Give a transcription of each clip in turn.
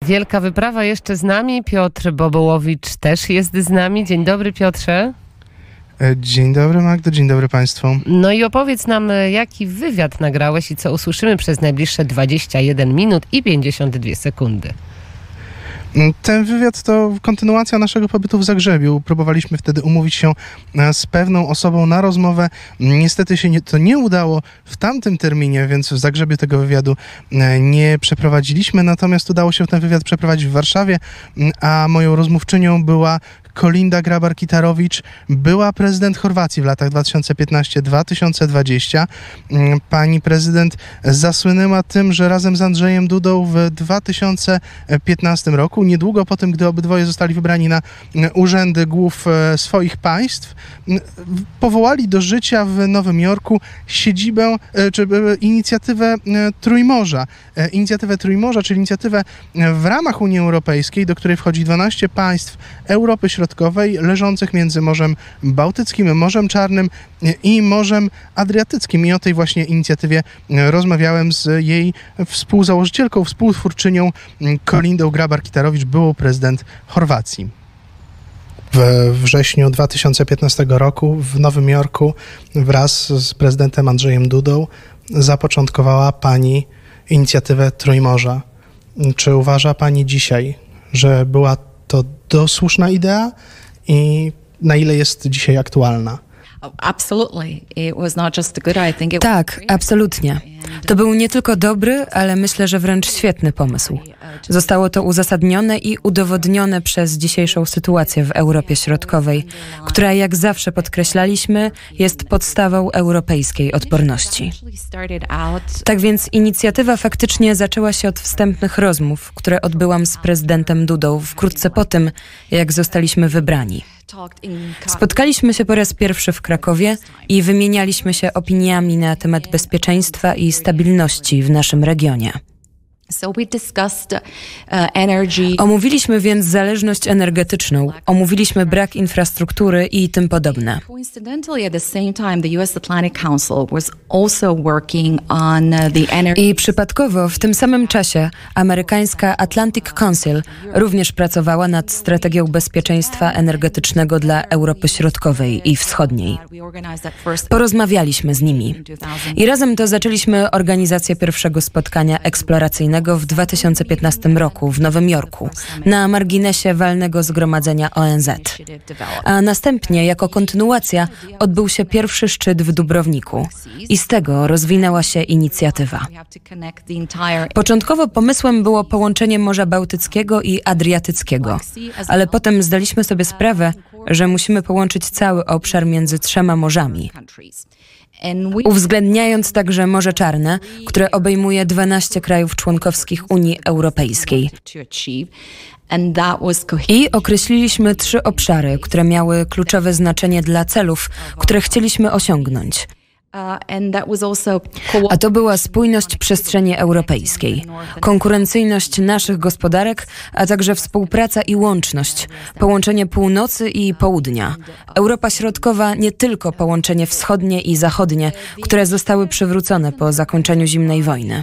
Wielka wyprawa jeszcze z nami. Piotr Bobołowicz też jest z nami. Dzień dobry, Piotrze. Dzień dobry, Magdo, dzień dobry Państwu. No i opowiedz nam, jaki wywiad nagrałeś i co usłyszymy przez najbliższe 21 minut i 52 sekundy. Ten wywiad to kontynuacja naszego pobytu w Zagrzebiu. Próbowaliśmy wtedy umówić się z pewną osobą na rozmowę. Niestety się to nie udało w tamtym terminie, więc w Zagrzebiu tego wywiadu nie przeprowadziliśmy. Natomiast udało się ten wywiad przeprowadzić w Warszawie, a moją rozmówczynią była Kolinda Grabar-Kitarowicz, była prezydent Chorwacji w latach 2015-2020. Pani prezydent zasłynęła tym, że razem z Andrzejem Dudą w 2015 roku, niedługo po tym, gdy obydwoje zostali wybrani na urzędy głów swoich państw, powołali do życia w Nowym Jorku siedzibę, czy inicjatywę Trójmorza. Inicjatywę Trójmorza, czyli inicjatywę w ramach Unii Europejskiej, do której wchodzi 12 państw Europy Środkowej, leżących między Morzem Bałtyckim, Morzem Czarnym i Morzem Adriatyckim. I o tej właśnie inicjatywie rozmawiałem z jej współzałożycielką, współtwórczynią Kolindą Grabar-Kitarowicz, byłą prezydent Chorwacji. We wrześniu 2015 roku w Nowym Jorku wraz z prezydentem Andrzejem Dudą zapoczątkowała Pani inicjatywę Trójmorza. Czy uważa Pani dzisiaj, że była to słuszna idea i na ile jest dzisiaj aktualna? Tak, absolutnie. To był nie tylko dobry, ale myślę, że wręcz świetny pomysł. Zostało to uzasadnione i udowodnione przez dzisiejszą sytuację w Europie Środkowej, która, jak zawsze podkreślaliśmy, jest podstawą europejskiej odporności. Tak więc inicjatywa faktycznie zaczęła się od wstępnych rozmów, które odbyłam z prezydentem Dudą wkrótce po tym, jak zostaliśmy wybrani. Spotkaliśmy się po raz pierwszy w Krakowie i wymienialiśmy się opiniami na temat bezpieczeństwa i stabilności w naszym regionie. Omówiliśmy więc zależność energetyczną, omówiliśmy brak infrastruktury i tym podobne. I przypadkowo w tym samym czasie amerykańska Atlantic Council również pracowała nad strategią bezpieczeństwa energetycznego dla Europy Środkowej i Wschodniej. Porozmawialiśmy z nimi i razem to zaczęliśmy organizację pierwszego spotkania eksploracyjnego w 2015 roku w Nowym Jorku na marginesie walnego zgromadzenia ONZ. A następnie, jako kontynuacja, odbył się pierwszy szczyt w Dubrowniku i z tego rozwinęła się inicjatywa. Początkowo pomysłem było połączenie Morza Bałtyckiego i Adriatyckiego, ale potem zdaliśmy sobie sprawę, że musimy połączyć cały obszar między trzema morzami, uwzględniając także Morze Czarne, które obejmuje 12 krajów członkowskich Unii Europejskiej. I określiliśmy 3 obszary, które miały kluczowe znaczenie dla celów, które chcieliśmy osiągnąć. A to była spójność przestrzeni europejskiej, konkurencyjność naszych gospodarek, a także współpraca i łączność, połączenie północy i południa. Europa Środkowa nie tylko połączenie wschodnie i zachodnie, które zostały przywrócone po zakończeniu zimnej wojny.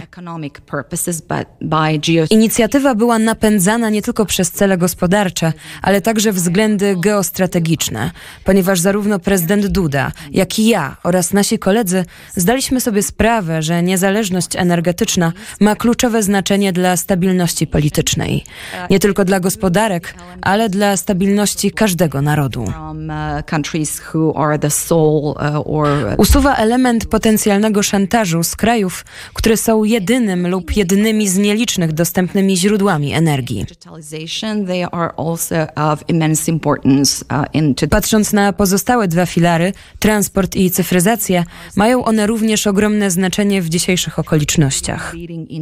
Inicjatywa była napędzana nie tylko przez cele gospodarcze, ale także względy geostrategiczne, ponieważ zarówno prezydent Duda, jak i ja oraz nasi koledzy zdaliśmy sobie sprawę, że niezależność energetyczna ma kluczowe znaczenie dla stabilności politycznej. Nie tylko dla gospodarek, ale dla stabilności każdego narodu. Usuwa element potencjalnego szantażu z krajów, które są jedynym lub jednymi z nielicznych dostępnymi źródłami energii. Patrząc na pozostałe 2 filary, transport i cyfryzację, mają one również ogromne znaczenie w dzisiejszych okolicznościach.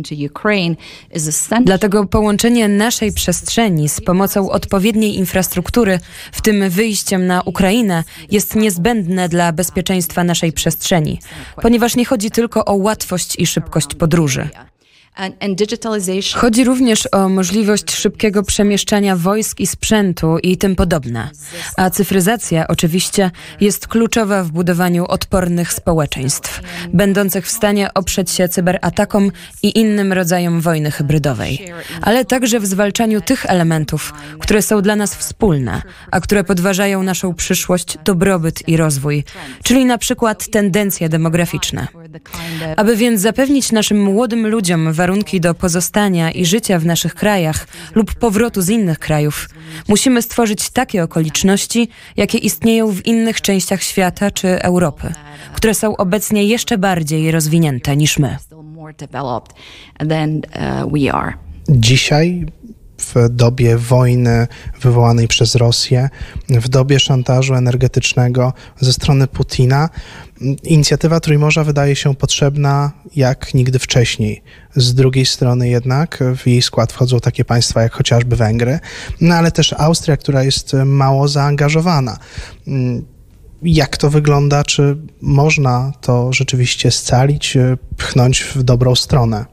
Dlatego połączenie naszej przestrzeni z pomocą odpowiedniej infrastruktury, w tym wyjściem na Ukrainę, jest niezbędne dla bezpieczeństwa naszej przestrzeni, ponieważ nie chodzi tylko o łatwość i szybkość podróży. Chodzi również o możliwość szybkiego przemieszczania wojsk i sprzętu i tym podobne. A cyfryzacja oczywiście jest kluczowa w budowaniu odpornych społeczeństw, będących w stanie oprzeć się cyberatakom i innym rodzajom wojny hybrydowej, ale także w zwalczaniu tych elementów, które są dla nas wspólne, a które podważają naszą przyszłość, dobrobyt i rozwój, czyli na przykład tendencje demograficzne. Aby więc zapewnić naszym młodym ludziom warunki do pozostania i życia w naszych krajach lub powrotu z innych krajów, musimy stworzyć takie okoliczności, jakie istnieją w innych częściach świata czy Europy, które są obecnie jeszcze bardziej rozwinięte niż my. Dzisiaj, w dobie wojny wywołanej przez Rosję, w dobie szantażu energetycznego ze strony Putina, inicjatywa Trójmorza wydaje się potrzebna jak nigdy wcześniej. Z drugiej strony jednak w jej skład wchodzą takie państwa jak chociażby Węgry, no ale też Austria, która jest mało zaangażowana. Jak to wygląda? Czy można to rzeczywiście scalić, pchnąć w dobrą stronę?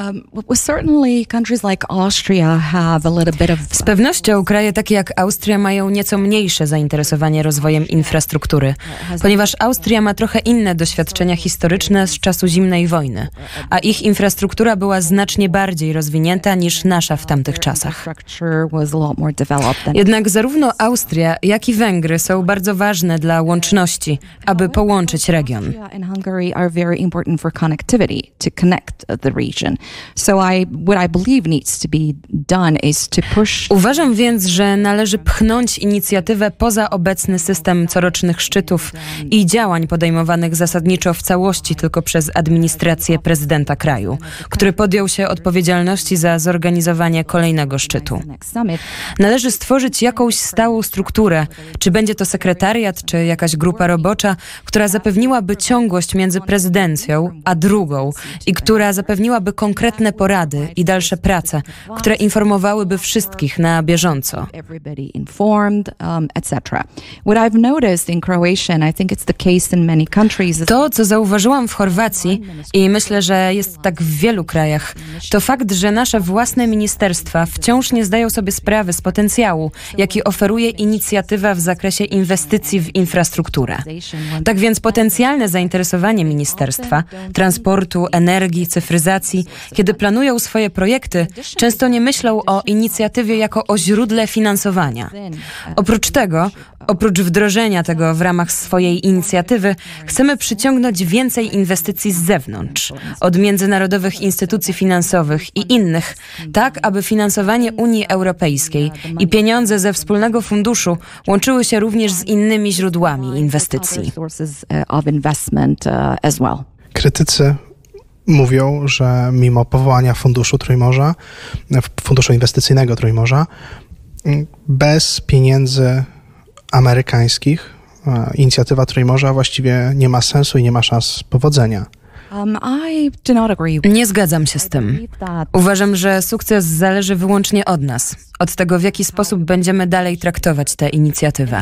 Z pewnością kraje takie jak Austria mają nieco mniejsze zainteresowanie rozwojem infrastruktury, ponieważ Austria ma trochę inne doświadczenia historyczne z czasu zimnej wojny, a ich infrastruktura była znacznie bardziej rozwinięta niż nasza w tamtych czasach. Jednak zarówno Austria, jak i Węgry są bardzo ważne dla łączności, aby połączyć region. Uważam więc, że należy pchnąć inicjatywę poza obecny system corocznych szczytów i działań podejmowanych zasadniczo w całości tylko przez administrację prezydenta kraju, który podjął się odpowiedzialności za zorganizowanie kolejnego szczytu. Należy stworzyć jakąś stałą strukturę, czy będzie to sekretariat, czy jakaś grupa robocza, która zapewniłaby ciągłość między prezydencją a drugą i która zapewniłaby konkretne porady i dalsze prace, które informowałyby wszystkich na bieżąco. To, co zauważyłam w Chorwacji i myślę, że jest tak w wielu krajach, to fakt, że nasze własne ministerstwa wciąż nie zdają sobie sprawy z potencjału, jaki oferuje inicjatywa w zakresie inwestycji w infrastrukturę. Tak więc potencjalne zainteresowanie ministerstwa, transportu, energii, cyfryzacji, kiedy planują swoje projekty, często nie myślą o inicjatywie jako o źródle finansowania. Oprócz tego, oprócz wdrożenia tego w ramach swojej inicjatywy, chcemy przyciągnąć więcej inwestycji z zewnątrz, od międzynarodowych instytucji finansowych i innych, tak aby finansowanie Unii Europejskiej i pieniądze ze wspólnego funduszu łączyły się również z innymi źródłami inwestycji. Krytycy mówią, że mimo powołania Funduszu Trójmorza, Funduszu Inwestycyjnego Trójmorza, bez pieniędzy amerykańskich inicjatywa Trójmorza właściwie nie ma sensu i nie ma szans powodzenia. Nie zgadzam się z tym. Uważam, że sukces zależy wyłącznie od nas, od tego, w jaki sposób będziemy dalej traktować tę inicjatywę.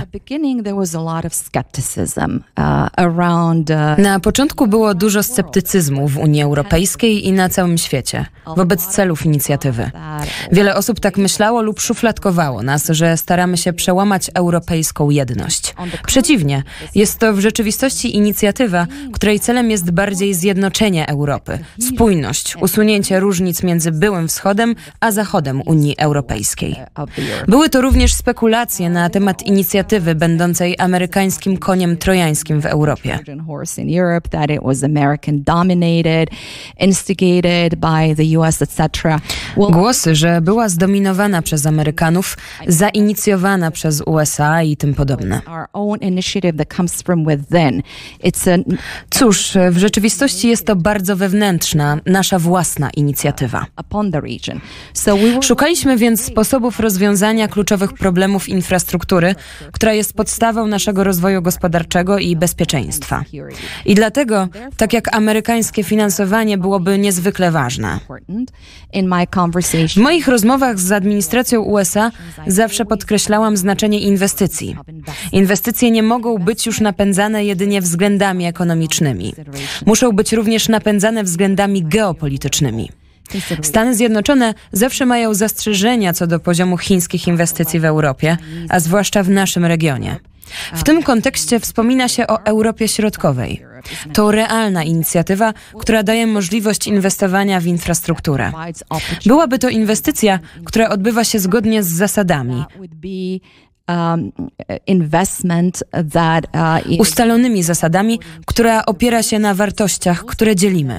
Na początku było dużo sceptycyzmu w Unii Europejskiej i na całym świecie wobec celów inicjatywy. Wiele osób tak myślało lub szufladkowało nas, że staramy się przełamać europejską jedność. Przeciwnie, jest to w rzeczywistości inicjatywa, której celem jest bardziej zjednoczenie Europy, spójność, usunięcie różnic między byłym wschodem a zachodem Unii Europejskiej. Były to również spekulacje na temat inicjatywy będącej amerykańskim koniem trojańskim w Europie. Głosy, że była zdominowana przez Amerykanów, zainicjowana przez USA i tym podobne. Cóż, w rzeczywistości jest to bardzo wewnętrzna, nasza własna inicjatywa. Szukaliśmy więc sposobów rozwiązania kluczowych problemów infrastruktury, która jest podstawą naszego rozwoju gospodarczego i bezpieczeństwa. I dlatego, tak jak amerykańskie finansowanie byłoby niezwykle ważne. W moich rozmowach z administracją USA zawsze podkreślałam znaczenie inwestycji. Inwestycje nie mogą być już napędzane jedynie względami ekonomicznymi. Muszą być również napędzane względami geopolitycznymi. Stany Zjednoczone zawsze mają zastrzeżenia co do poziomu chińskich inwestycji w Europie, a zwłaszcza w naszym regionie. W tym kontekście wspomina się o Europie Środkowej. To realna inicjatywa, która daje możliwość inwestowania w infrastrukturę. Byłaby to inwestycja, która odbywa się zgodnie z zasadami, ustalonymi zasadami, która opiera się na wartościach, które dzielimy.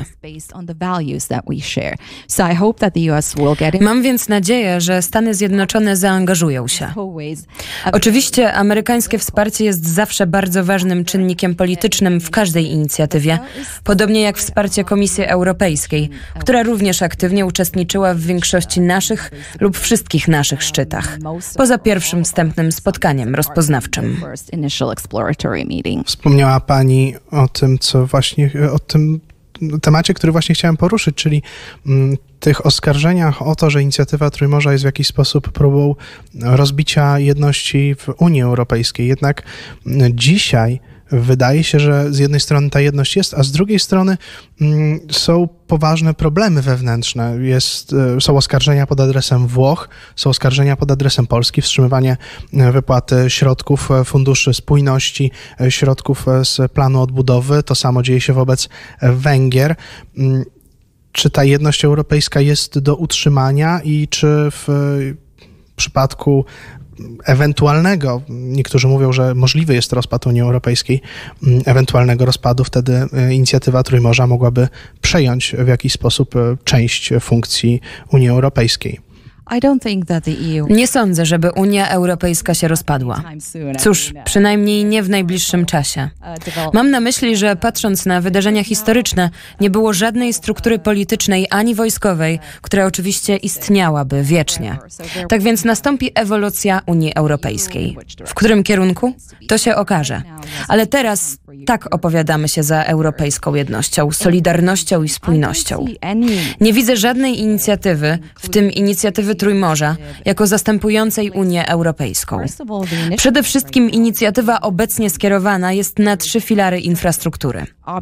Mam więc nadzieję, że Stany Zjednoczone zaangażują się. Oczywiście amerykańskie wsparcie jest zawsze bardzo ważnym czynnikiem politycznym w każdej inicjatywie, podobnie jak wsparcie Komisji Europejskiej, która również aktywnie uczestniczyła w większości naszych lub wszystkich naszych szczytach, poza pierwszym wstępnym spotkaniem rozpoznawczym. Wspomniała Pani o tym, o tym temacie, który właśnie chciałem poruszyć, czyli tych oskarżeniach o to, że inicjatywa Trójmorza jest w jakiś sposób próbą rozbicia jedności w Unii Europejskiej. Jednak dzisiaj wydaje się, że z jednej strony ta jedność jest, a z drugiej strony są poważne problemy wewnętrzne. Są oskarżenia pod adresem Włoch, są oskarżenia pod adresem Polski, wstrzymywanie wypłaty środków funduszy spójności, środków z planu odbudowy. To samo dzieje się wobec Węgier. Czy ta jedność europejska jest do utrzymania i czy w przypadku ewentualnego, niektórzy mówią, że możliwy jest rozpad Unii Europejskiej, ewentualnego rozpadu, wtedy inicjatywa Trójmorza mogłaby przejąć w jakiś sposób część funkcji Unii Europejskiej. Nie sądzę, żeby Unia Europejska się rozpadła. Cóż, przynajmniej nie w najbliższym czasie. Mam na myśli, że patrząc na wydarzenia historyczne, nie było żadnej struktury politycznej ani wojskowej, która oczywiście istniałaby wiecznie. Tak więc nastąpi ewolucja Unii Europejskiej. W którym kierunku? To się okaże. Ale teraz tak opowiadamy się za europejską jednością, solidarnością i spójnością. Nie widzę żadnej inicjatywy, w tym inicjatywy Trójmorza, jako zastępującej Unię Europejską. Przede wszystkim inicjatywa obecnie skierowana jest na 3 filary infrastruktury.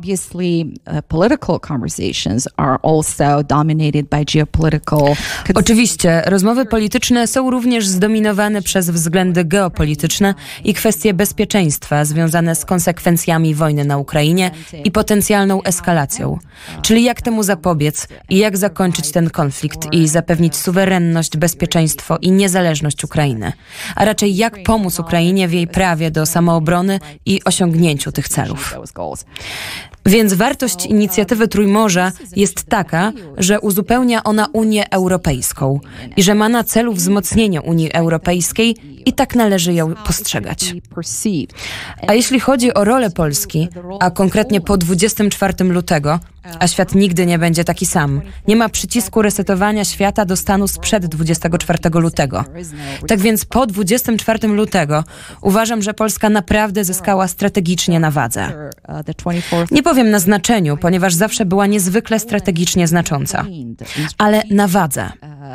Oczywiście, rozmowy polityczne są również zdominowane przez względy geopolityczne i kwestie bezpieczeństwa związane z konsekwencjami wojny na Ukrainie i potencjalną eskalacją. Czyli jak temu zapobiec i jak zakończyć ten konflikt i zapewnić suwerenność, bezpieczeństwo i niezależność Ukrainy, a raczej jak pomóc Ukrainie w jej prawie do samoobrony i osiągnięciu tych celów. Więc wartość inicjatywy Trójmorza jest taka, że uzupełnia ona Unię Europejską i że ma na celu wzmocnienie Unii Europejskiej i tak należy ją postrzegać. A jeśli chodzi o rolę Polski, a konkretnie po 24 lutego, a świat nigdy nie będzie taki sam. Nie ma przycisku resetowania świata do stanu sprzed 24 lutego. Tak więc po 24 lutego uważam, że Polska naprawdę zyskała strategicznie na wadze. Nie powiem na znaczeniu, ponieważ zawsze była niezwykle strategicznie znacząca, ale na wadze.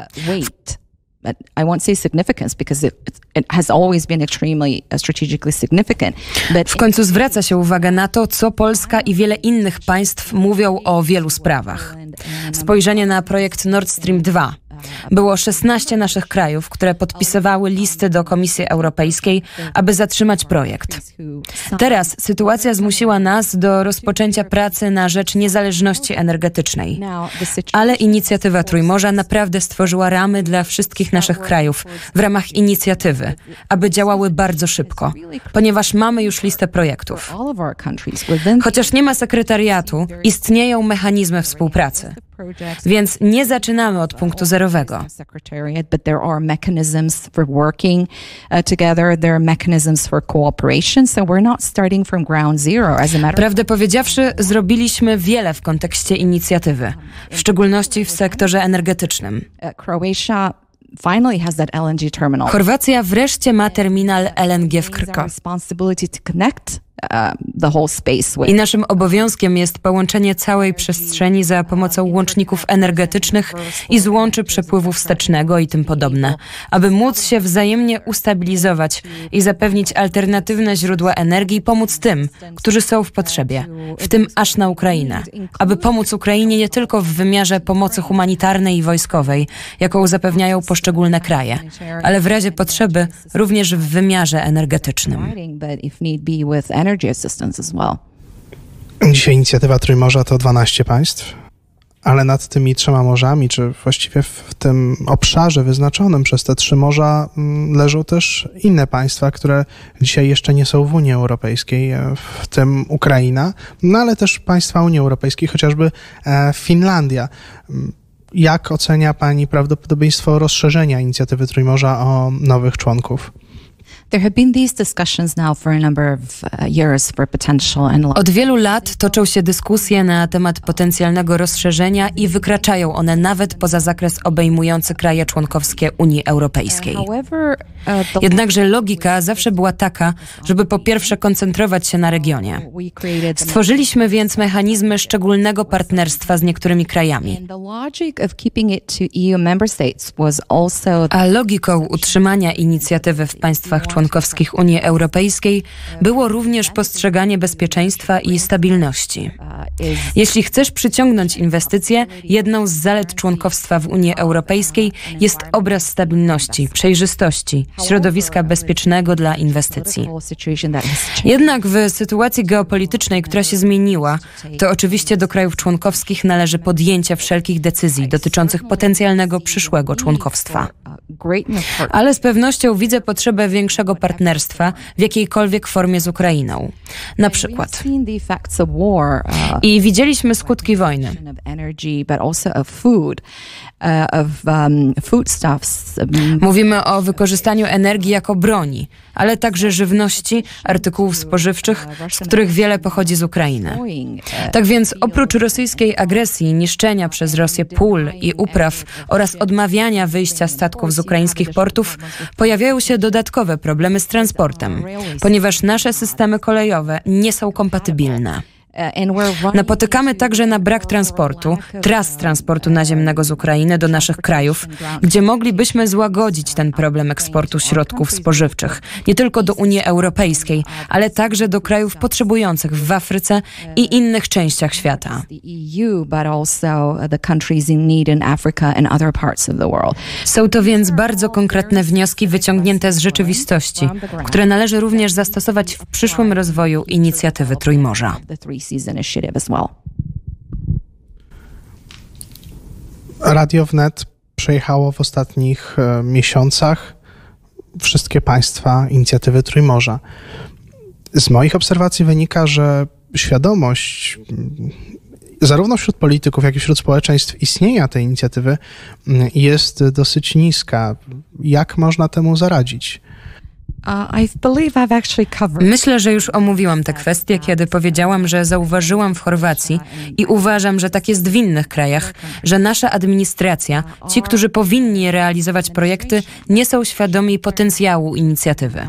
I won't say significance because it has always been extremely strategically significant. W końcu zwraca się uwagę na to, co Polska i wiele innych państw mówią o wielu sprawach. Spojrzenie na projekt Nord Stream 2. Było 16 naszych krajów, które podpisywały listy do Komisji Europejskiej, aby zatrzymać projekt. Teraz sytuacja zmusiła nas do rozpoczęcia pracy na rzecz niezależności energetycznej. Ale inicjatywa Trójmorza naprawdę stworzyła ramy dla wszystkich naszych krajów w ramach inicjatywy, aby działały bardzo szybko, ponieważ mamy już listę projektów. Chociaż nie ma sekretariatu, istnieją mechanizmy współpracy. Więc nie zaczynamy od punktu zerowego. Prawdę powiedziawszy, zrobiliśmy wiele w kontekście inicjatywy, w szczególności w sektorze energetycznym. Chorwacja wreszcie ma terminal LNG w Krko. the whole space. I naszym obowiązkiem jest połączenie całej przestrzeni za pomocą łączników energetycznych i złączy przepływu wstecznego i tym podobne, aby móc się wzajemnie ustabilizować i zapewnić alternatywne źródła energii i pomóc tym, którzy są w potrzebie, w tym aż na Ukrainę, aby pomóc Ukrainie nie tylko w wymiarze pomocy humanitarnej i wojskowej, jaką zapewniają poszczególne kraje, ale w razie potrzeby również w wymiarze energetycznym. Dzisiaj inicjatywa Trójmorza to 12 państw, ale nad tymi 3 morzami, czy właściwie w tym obszarze wyznaczonym przez te 3 morza leżą też inne państwa, które dzisiaj jeszcze nie są w Unii Europejskiej, w tym Ukraina, no ale też państwa Unii Europejskiej, chociażby Finlandia. Jak ocenia Pani prawdopodobieństwo rozszerzenia inicjatywy Trójmorza o nowych członków? There have been these discussions now for a number of years for potential and Od wielu lat toczą się dyskusje na temat potencjalnego rozszerzenia i wykraczają one nawet poza zakres obejmujący kraje członkowskie Unii Europejskiej. Jednakże logika zawsze była taka, żeby po pierwsze koncentrować się na regionie. Stworzyliśmy więc mechanizmy szczególnego partnerstwa z niektórymi krajami. A logiką utrzymania inicjatywy w państwach członkowskich Unii Europejskiej było również postrzeganie bezpieczeństwa i stabilności. Jeśli chcesz przyciągnąć inwestycje, jedną z zalet członkowstwa w Unii Europejskiej jest obraz stabilności, przejrzystości, środowiska bezpiecznego dla inwestycji. Jednak w sytuacji geopolitycznej, która się zmieniła, to oczywiście do krajów członkowskich należy podjęcie wszelkich decyzji dotyczących potencjalnego przyszłego członkowstwa. Ale z pewnością widzę potrzebę większego partnerstwa w jakiejkolwiek formie z Ukrainą. Na przykład. I widzieliśmy skutki wojny. Mówimy o wykorzystaniu energii jako broni, ale także żywności, artykułów spożywczych, z których wiele pochodzi z Ukrainy. Tak więc oprócz rosyjskiej agresji, niszczenia przez Rosję pól i upraw oraz odmawiania wyjścia statków z ukraińskich portów, pojawiają się dodatkowe problemy z transportem, ponieważ nasze systemy kolejowe nie są kompatybilne. Napotykamy także na brak transportu, tras transportu naziemnego z Ukrainy do naszych krajów, gdzie moglibyśmy złagodzić ten problem eksportu środków spożywczych, nie tylko do Unii Europejskiej, ale także do krajów potrzebujących w Afryce i innych częściach świata. Są to więc bardzo konkretne wnioski wyciągnięte z rzeczywistości, które należy również zastosować w przyszłym rozwoju inicjatywy Trójmorza. Radio Wnet przejechało w ostatnich miesiącach wszystkie państwa inicjatywy Trójmorza. Z moich obserwacji wynika, że świadomość zarówno wśród polityków, jak i wśród społeczeństw istnienia tej inicjatywy jest dosyć niska. Jak można temu zaradzić? Myślę, że już omówiłam tę kwestię, kiedy powiedziałam, że zauważyłam w Chorwacji i uważam, że tak jest w innych krajach, że nasza administracja, ci, którzy powinni realizować projekty, nie są świadomi potencjału inicjatywy.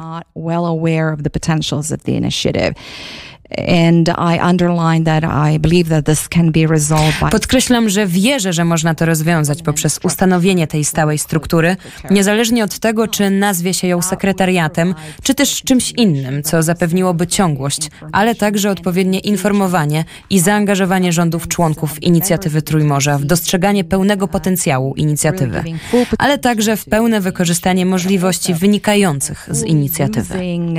Podkreślam, że wierzę, że można to rozwiązać poprzez ustanowienie tej stałej struktury, niezależnie od tego, czy nazwie się ją sekretariatem, czy też czymś innym, co zapewniłoby ciągłość, ale także odpowiednie informowanie i zaangażowanie rządów członków inicjatywy Trójmorza w dostrzeganie pełnego potencjału inicjatywy, ale także w pełne wykorzystanie możliwości wynikających z inicjatywy.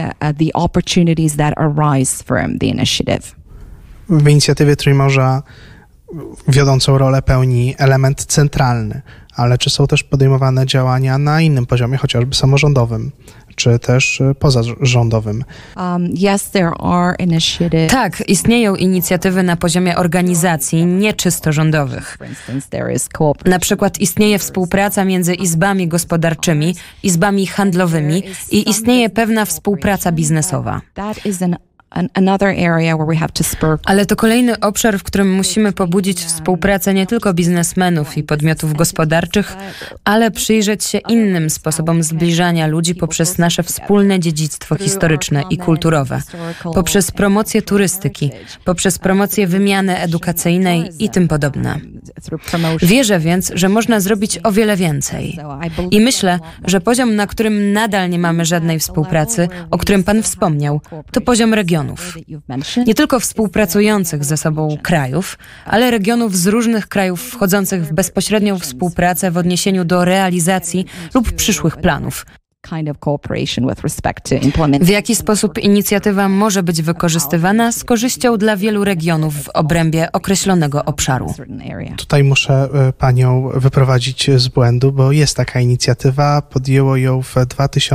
W inicjatywie Trójmorza wiodącą rolę pełni element centralny, ale czy są też podejmowane działania na innym poziomie, chociażby samorządowym, czy też pozarządowym? Tak, istnieją inicjatywy na poziomie organizacji nieczysto rządowych. Na przykład istnieje współpraca między izbami gospodarczymi, izbami handlowymi i istnieje pewna współpraca biznesowa. another area where we have to spur. Ale to kolejny obszar, w którym musimy pobudzić współpracę nie tylko biznesmenów i podmiotów gospodarczych, ale przyjrzeć się innym sposobom zbliżania ludzi poprzez nasze wspólne dziedzictwo historyczne i kulturowe, poprzez promocję turystyki, poprzez promocję wymiany edukacyjnej i tym podobne. Wierzę więc, że można zrobić o wiele więcej. I myślę, że poziom, na którym nadal nie mamy żadnej współpracy, o którym Pan wspomniał, to poziom regionów. Nie tylko współpracujących ze sobą krajów, ale regionów z różnych krajów wchodzących w bezpośrednią współpracę w odniesieniu do realizacji lub przyszłych planów. W jaki sposób inicjatywa może być wykorzystywana z korzyścią dla wielu regionów w obrębie określonego obszaru? Tutaj muszę panią wyprowadzić z błędu, bo jest taka inicjatywa, podjęło ją w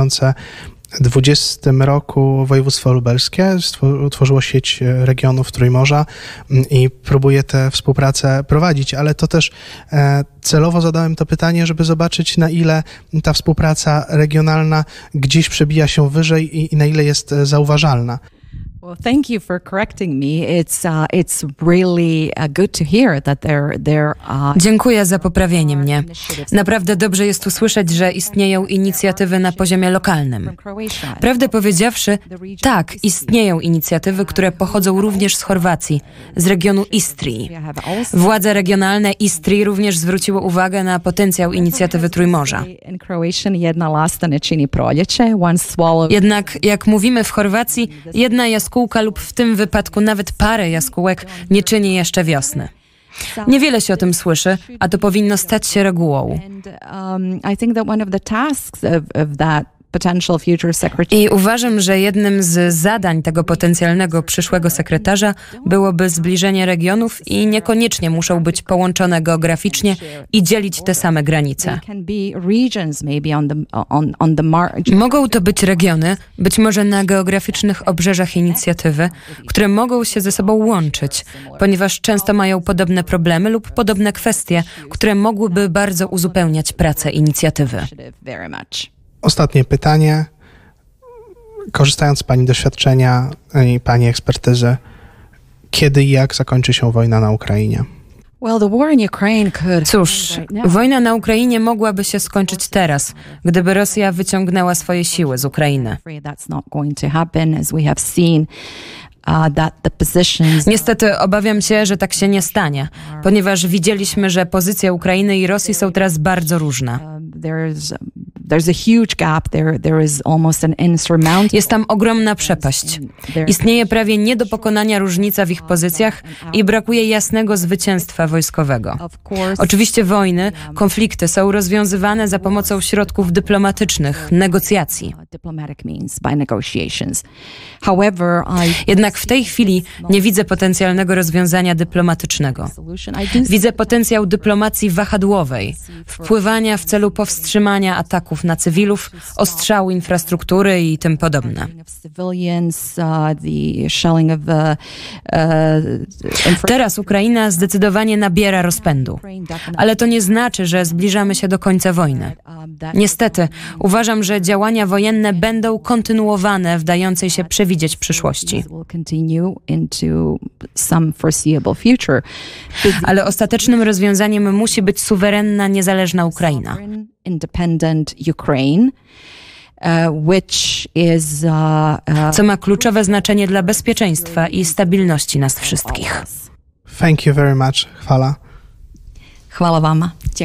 2020 roku województwo lubelskie, utworzyło sieć regionów Trójmorza i próbuje tę współpracę prowadzić, ale to też celowo zadałem to pytanie, żeby zobaczyć, na ile ta współpraca regionalna gdzieś przebija się wyżej i na ile jest zauważalna. Well, thank you for correcting me. It's really good to hear that there Dziękuję za poprawienie mnie. Naprawdę dobrze jest usłyszeć, że istnieją inicjatywy na poziomie lokalnym. Prawdę powiedziawszy, tak, istnieją inicjatywy, które pochodzą również z Chorwacji, z regionu Istrii. Władze regionalne Istrii również zwróciły uwagę na potencjał inicjatywy Trójmorza. Jednak, jak mówimy w Chorwacji, jedna jaskółka lub w tym wypadku nawet parę jaskółek nie czyni jeszcze wiosny. Niewiele się o tym słyszy, a to powinno stać się regułą. I uważam, że jednym z zadań tego potencjalnego przyszłego sekretarza byłoby zbliżenie regionów i niekoniecznie muszą być połączone geograficznie i dzielić te same granice. Mogą to być regiony, być może na geograficznych obrzeżach inicjatywy, które mogą się ze sobą łączyć, ponieważ często mają podobne problemy lub podobne kwestie, które mogłyby bardzo uzupełniać pracę inicjatywy. Ostatnie pytanie. Korzystając z pani doświadczenia i pani ekspertyzy, kiedy i jak zakończy się wojna na Ukrainie? Cóż, wojna na Ukrainie mogłaby się skończyć teraz, gdyby Rosja wyciągnęła swoje siły z Ukrainy. Niestety obawiam się, że tak się nie stanie, ponieważ widzieliśmy, że pozycje Ukrainy i Rosji są teraz bardzo różne. Jest tam ogromna przepaść. Istnieje prawie nie do pokonania różnica w ich pozycjach i brakuje jasnego zwycięstwa wojskowego. Oczywiście wojny, konflikty są rozwiązywane za pomocą środków dyplomatycznych, negocjacji. Jednak w tej chwili nie widzę potencjalnego rozwiązania dyplomatycznego. Widzę potencjał dyplomacji wahadłowej, wpływania w celu powstrzymania ataków na cywilów, ostrzału infrastruktury i tym podobne. Teraz Ukraina zdecydowanie nabiera rozpędu, ale to nie znaczy, że zbliżamy się do końca wojny. Niestety, uważam, że działania wojenne będą kontynuowane w dającej się przewidzieć przyszłości. Ale ostatecznym rozwiązaniem musi być suwerenna, niezależna Ukraina. Co ma kluczowe znaczenie dla bezpieczeństwa i stabilności nas wszystkich. Thank you very much. Chwała. Chwała wam.